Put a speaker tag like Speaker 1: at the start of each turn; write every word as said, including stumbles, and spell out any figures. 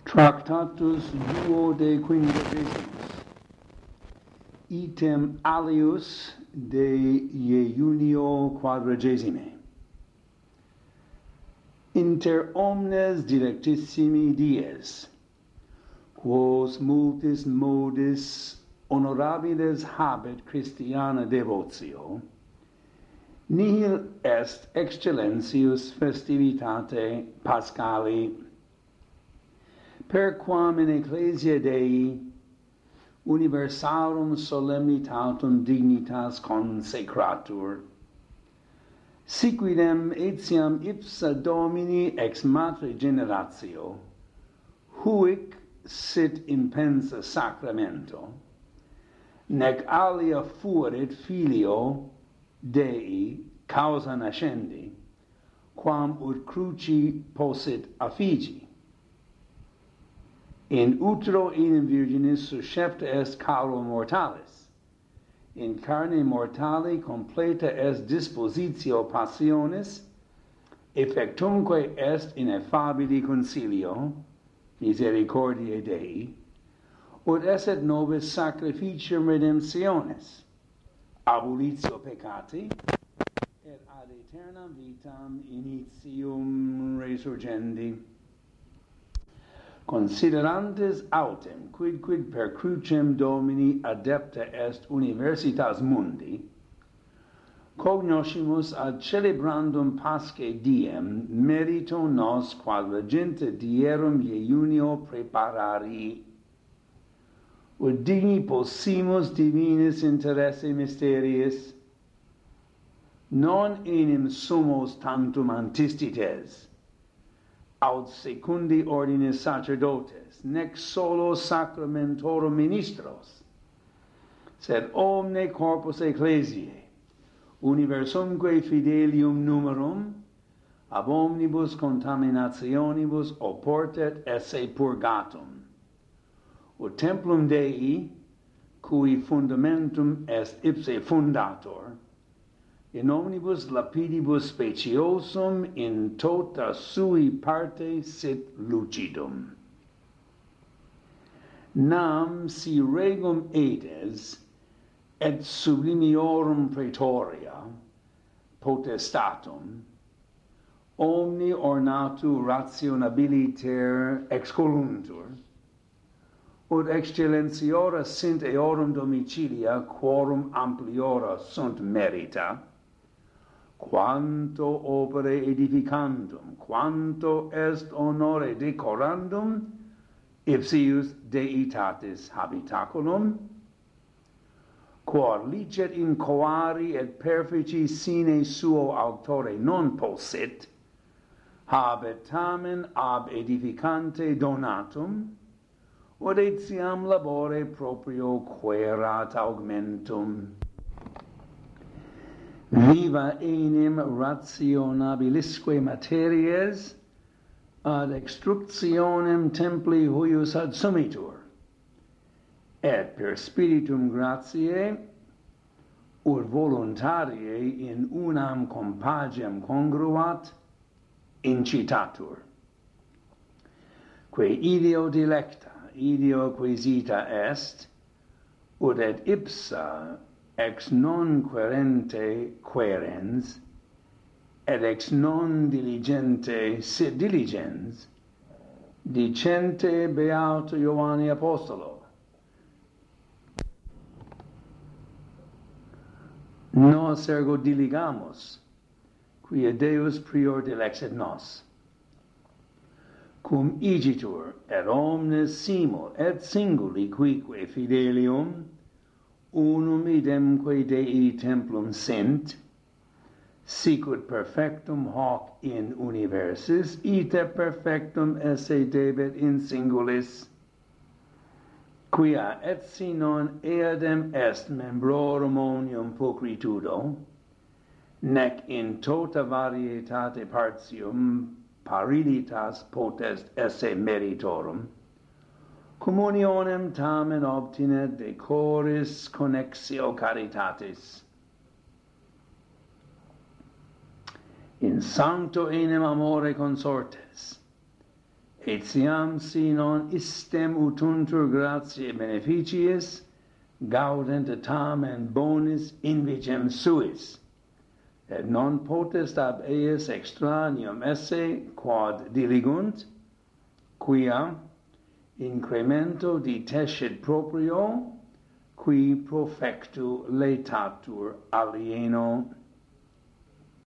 Speaker 1: Tractatus duodecimdecesimus, item alius de iunio quadragesime. Inter omnes dilectissimi dies, quos multis modis honorabiles habet Christiana devotio, nihil est excellentius festivitate Paschali, per quam in ecclesia Dei universarum solemnitatum dignitas consecratur, siquidem etiam ipsa Domini ex matre generatio, huic sit impensa sacramento, nec alia fuerit filio Dei causa nascendi, quam ut cruci possit affigi. In utero enim virginis suscepta est caro mortalis, in carne mortali completa est dispositio passionis, effectumque est ineffabili concilio, misericordiae Dei, ut esset nobis sacrificium redemptionis, abolitio peccati, et ad aeternam vitam initium resurgendi. Considerantes autem quid quid per crucem Domini adepta est universitas mundi, cognoscimus ad celebrandum Paschae diem merito nos quadragente dierum iunio preparari, ut digni possimus divinis interesse mysteriis, non enim sumos tantum antistites, aut secundi ordinis sacerdotes, nec solo sacramentorum ministros, sed omne corpus ecclesiae, universumque fidelium numerum, ab omnibus contaminationibus oportet esse purgatum, ut templum Dei, cui fundamentum est ipse fundator, in omnibus lapidibus speciosum in tota sui parte sit lucidum. Nam si regum edes et sublimiorum praetoria potestatum omni ornatu rationabiliter excoluntur, ut excellentiora sint eorum domicilia quorum ampliora sunt merita, quanto opere edificandum, quanto est honore decorandum, ipsius deitatis habitaculum, quod licet in coari et perfici sine suo auctore non possit, habet tamen ab edificante donatum, ut etiam labore proprio querat augmentum. Viva enim rationabilisque materies ad extructionem templi huius adsumitur, et per spiritum gratiae ut voluntariae in unam compagem congruat incitatur. Quae ideo dilecta, ideo quesita est, ut et ipsa ex non querente querens, et ex non diligente sit diligens, dicente beato Ioanni Apostolo. Nos ergo diligamus, quia Deus prior dilexit nos. Cum igitur et omnes simul et singuli quique fidelium, unum idemque Dei templum sint, sicut perfectum hoc in universis, ite perfectum esse debet in singulis, quia etsi non eadem est membrorum omnium pulchritudo, nec in tota varietate partium parilitas potest esse meritorum, communionem tamen obtinet decoris connexio caritatis. In sancto enim amore consortes, etiam si non istem utuntur gratiae beneficiis, gaudent tamen bonis invicem suis, et non potest ab eius extranium esse quod diligunt, quia incremento ditescit proprio, qui profectu laetatur alieno.